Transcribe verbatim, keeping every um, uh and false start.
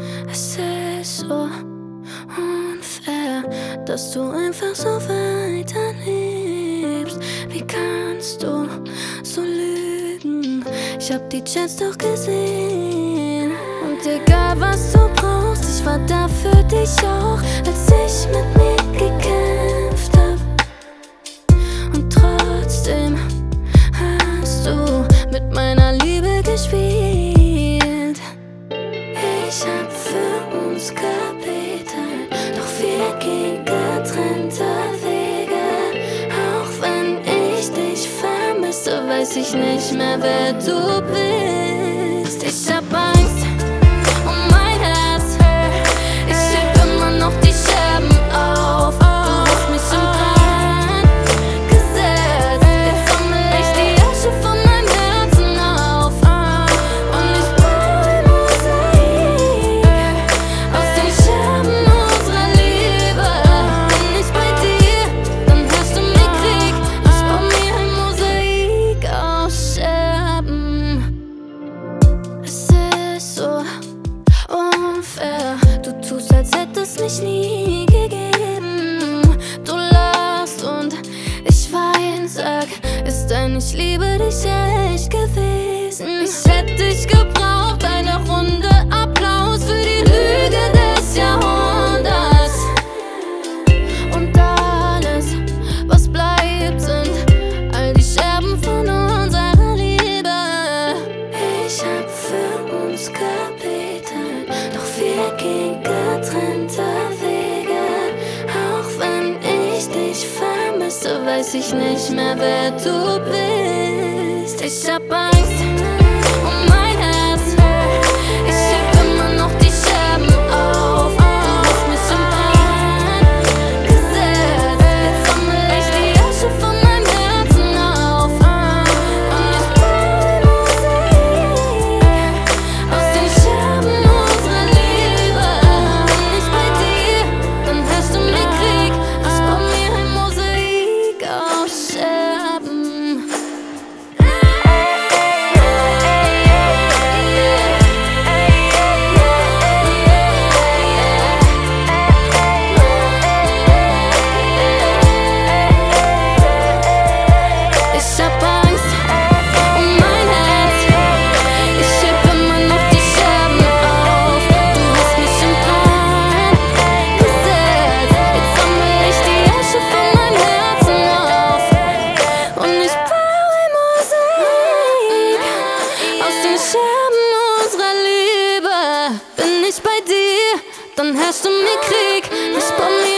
Es ist so unfair, dass du einfach so weiterlebst. Wie kannst du so lügen? Ich hab die Chats doch gesehen. Und egal was du brauchst, ich war da für dich auch, als ich mit mir gekämpft hab. Und trotzdem hast du mit meiner Liebe gespielt. Ich hab für uns gebetet, doch wir gehen getrennte Wege. Auch wenn ich dich vermisse, weiß ich nicht mehr, wer du bist. Ich hab Angst um mein Herz, ich heb immer noch die Scherben auf. Du hast mich im Brand gesetzt, jetzt sammel ich die Asche von meinem Herzen auf. Und ich baue ein Mosaik aus den Scherben unserer Liebe. Bin ich bei dir, dann herrscht um den Krieg. Ich baue mir ein Mosaik aus Scherben. Es ist so unfair, du tust, als hätte es mich nie gegeben. Du lachst und ich wein, sag, ist dein Ich liebe dich echt gewesen? Ich hätte dich gebraucht, eine Runde Applaus für die Lüge des Jahrhunderts. Und alles, was bleibt, sind all die Scherben von unserer Liebe. Ich hab für uns gebetet, doch wir gehen getrennte Wege. Auch wenn ich dich vermisse, weiß ich nicht mehr, wer du bist. Ich hab Angst um mein Herz, ich heb immer noch die Scherben auf. Du hast mich im Brand gesetzt, jetzt sammel ich die Asche von meinem Herzen auf. Und ich baue ein Mosaik aus den Scherben unserer Liebe. Bin ich bei dir, dann herrscht um den Krieg. Ich baue mir ein Mosaik aus Scherben. Ich hab Angst um mein Herz, ich heb immer noch die Scherben auf. Du hast mich im Brand gesetzt, jetzt sammel ich die Asche von meinem Herzen auf. Und ich baue ein Mosaik aus den Scherben unserer Liebe. Bin ich bei dir, dann herrscht um den Krieg. Ich baue mir